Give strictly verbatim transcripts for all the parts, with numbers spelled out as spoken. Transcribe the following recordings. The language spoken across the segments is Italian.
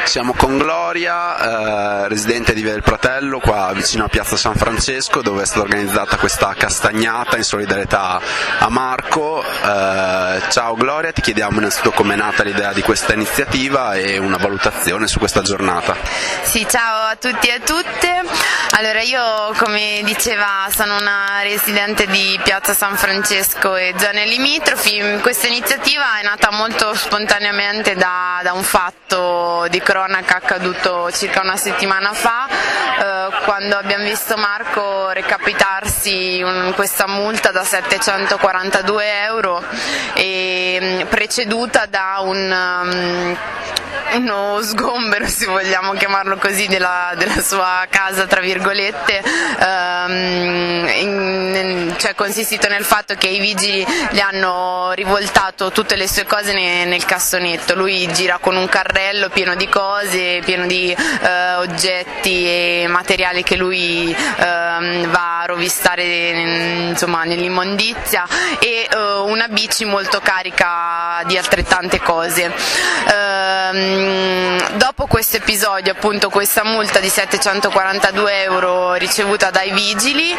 Siamo con Gloria, eh, residente di Via del Pratello, qua vicino a Piazza San Francesco, dove è stata organizzata questa castagnata in solidarietà a Marco. Eh, ciao Gloria, ti chiediamo innanzitutto com'è nata l'idea di questa iniziativa e una valutazione su questa giornata. Sì, ciao a tutti e a tutte. Allora, io, come diceva, sono una residente di Piazza San Francesco e zone limitrofi. Questa iniziativa è nata molto spontaneamente da, da un fatto di cronaca accaduto circa una settimana fa, eh, quando abbiamo visto Marco recapitarsi un, questa multa da settecentoquarantadue euro, e, preceduta da un... Um, uno sgombero, se vogliamo chiamarlo così, della, della sua casa, tra virgolette, ehm, in, cioè consistito nel fatto che i vigili gli hanno rivoltato tutte le sue cose ne, nel cassonetto. Lui gira con un carrello pieno di cose, pieno di eh, oggetti e materiali che lui ehm, va a rovistare, insomma, nell'immondizia, e eh, una bici molto carica di altrettante cose. Ehm, Dopo questo episodio, appunto, questa multa di settecentoquarantadue euro ricevuta dai vigili,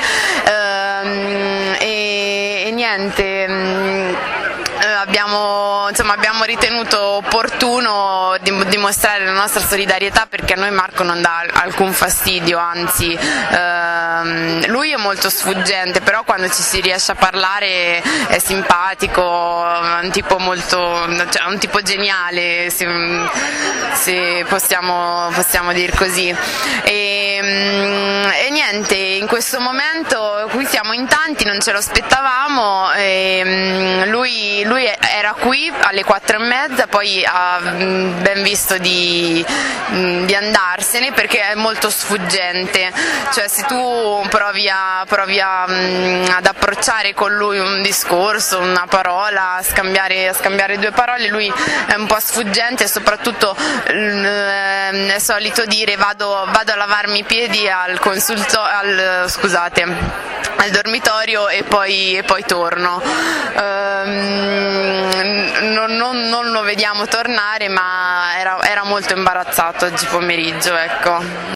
ehm, e, e niente, ehm, abbiamo, insomma, abbiamo ritenuto opportuno dimostrare la nostra solidarietà, perché a noi Marco non dà alcun fastidio, anzi ehm, lui è molto sfuggente, però quando ci si riesce a parlare è simpatico, è un tipo molto, cioè un tipo geniale, se, se possiamo, possiamo dir così. E, e niente, in questo momento qui siamo in tanti, non ce lo aspettavamo, e lui, lui era qui alle quattro e mezza, poi ha ben visto di, di andarsene, perché è molto sfuggente. Cioè, se tu provi, a, provi a, ad approcciare con lui un discorso, una parola, a scambiare, a scambiare due parole, lui è un po' sfuggente, e soprattutto è solito dire vado, vado a lavarmi i piedi al consulto, al, scusate, al dormitorio e poi, e poi torno. Um, non, non, non lo vediamo tornare, ma era, era molto imbarazzato oggi pomeriggio, ecco.